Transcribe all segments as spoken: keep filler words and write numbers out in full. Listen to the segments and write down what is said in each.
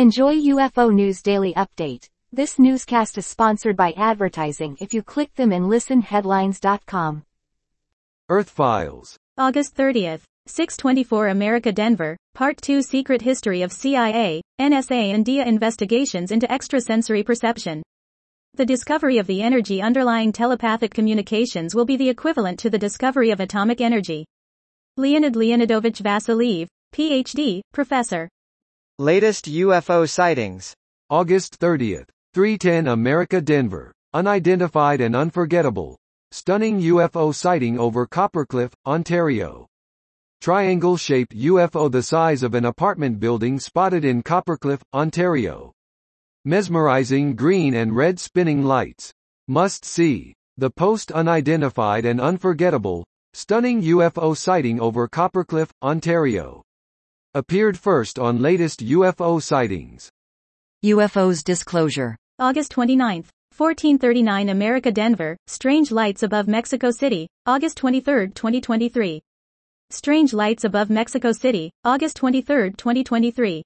Enjoy U F O News Daily Update. This newscast is sponsored by advertising if you click them and listen headlines dot com. Earth Files. August thirtieth, six twenty-four America Denver, Part two Secret History of C I A, N S A and D I A Investigations into Extrasensory Perception. The discovery of the energy underlying telepathic communications will be the equivalent to the discovery of atomic energy. Leonid Leonidovich Vasiliev, P H D, Professor. Latest U F O sightings. August thirtieth, three ten America Denver, unidentified and unforgettable. Stunning U F O sighting over Coppercliff, Ontario. Triangle-shaped U F O the size of an apartment building spotted in Coppercliff, Ontario. Mesmerizing green and red spinning lights. Must see. The Post unidentified and unforgettable. Stunning U F O sighting over Coppercliff, Ontario. Appeared first on latest U F O sightings. U F Os disclosure. August twenty-ninth, fourteen thirty-nine America Denver, strange lights above Mexico City, August twenty-third, twenty twenty-three. Strange lights above Mexico City, August twenty-third, twenty twenty-three.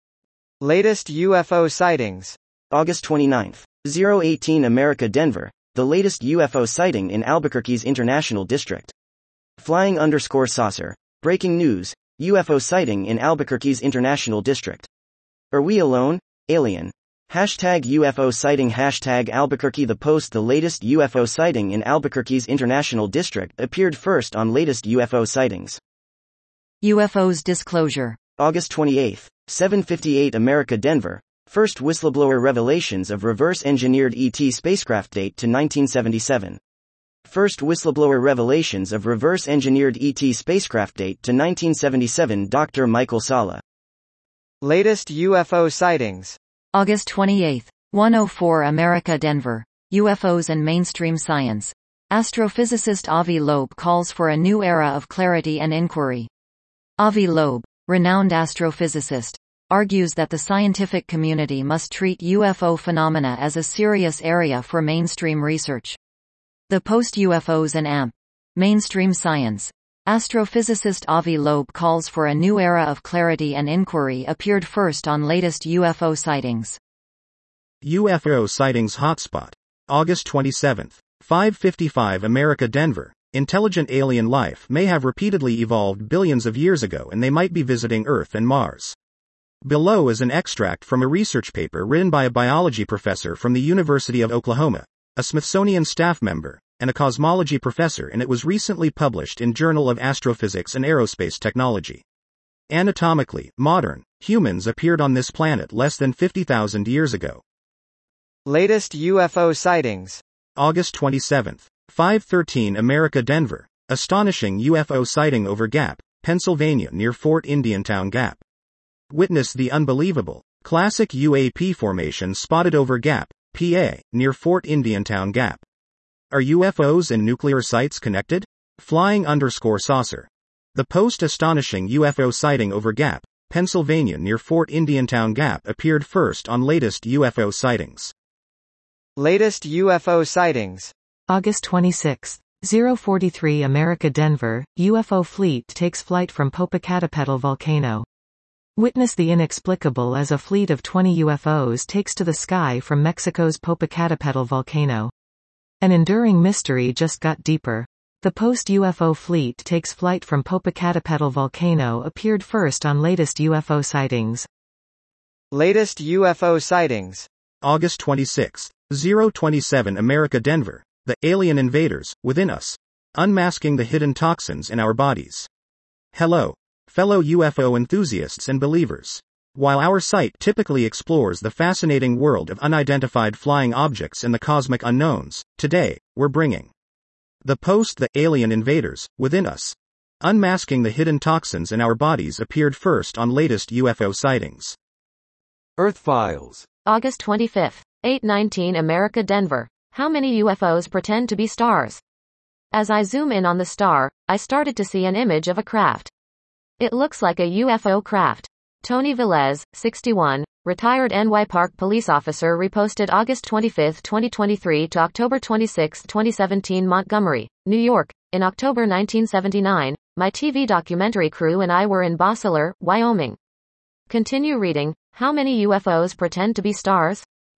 Latest U F O sightings. August twenty-ninth, oh eighteen America Denver, the latest U F O sighting in Albuquerque's International District. Flying underscore saucer. Breaking news, U F O sighting in Albuquerque's International District. Are we alone? Alien. Hashtag U F O sighting Hashtag Albuquerque The Post The latest U F O sighting in Albuquerque's International District appeared first on latest U F O sightings. U F Os disclosure. August twenty-eighth, seven fifty-eight America Denver, first whistleblower revelations of reverse-engineered E T spacecraft date to nineteen seventy-seven. First whistleblower revelations of reverse-engineered E T spacecraft date to nineteen seventy-seven Doctor Michael Salla. Latest U F O sightings. August twenty-eighth, one oh four America Denver, U F Os and mainstream science. Astrophysicist Avi Loeb calls for a new era of clarity and inquiry. Avi Loeb, renowned astrophysicist, argues that the scientific community must treat U F O phenomena as a serious area for mainstream research. The Post U F Os and A M P. Mainstream Science. Astrophysicist Avi Loeb calls for a new era of clarity and inquiry appeared first on latest U F O sightings. U F O sightings hotspot. August twenty-seventh, five fifty-five America Denver. Intelligent alien life may have repeatedly evolved billions of years ago and they might be visiting Earth and Mars. Below is an extract from a research paper written by a biology professor from the University of Oklahoma, a Smithsonian staff member, and a cosmology professor, and it was recently published in Journal of Astrophysics and Aerospace Technology. Anatomically, modern humans appeared on this planet less than fifty thousand years ago. Latest U F O sightings. August twenty-seventh, five thirteen America Denver, astonishing U F O sighting over Gap, Pennsylvania near Fort Indiantown Gap. Witness the unbelievable, classic U A P formation spotted over Gap, P A, near Fort Indiantown Gap. Are U F Os and nuclear sites connected? Flying underscore saucer. The Post astonishing U F O sighting over Gap, Pennsylvania near Fort Indiantown Gap appeared first on latest U F O sightings. Latest U F O sightings. August twenty-sixth, oh forty-three America Denver, U F O fleet takes flight from Popocatépetl volcano. Witness the inexplicable as a fleet of twenty U F Os takes to the sky from Mexico's Popocatépetl volcano. An enduring mystery just got deeper. The Post U F O fleet takes flight from Popocatépetl volcano appeared first on latest U F O sightings. Latest U F O sightings. August twenty-sixth, oh twenty-seven America Denver, the alien invaders within us, unmasking the hidden toxins in our bodies. Hello, fellow U F O enthusiasts and believers. While our site typically explores the fascinating world of unidentified flying objects and the cosmic unknowns, today, we're bringing The Post The Alien Invaders Within Us. Unmasking the hidden toxins in our bodies appeared first on latest U F O sightings. Earth Files. August twenty-fifth, eight nineteen America Denver. How many U F Os pretend to be stars? As I zoom in on the star, I started to see an image of a craft. It looks like a U F O craft. Tony Velez, sixty-one, retired N Y Park police officer, reposted August twenty-fifth, twenty twenty-three to October twenty-sixth, twenty seventeen. Montgomery, New York. In October nineteen seventy-nine, my T V documentary crew and I were in Bosseler, Wyoming. Continue reading. How many U F Os pretend to be stars?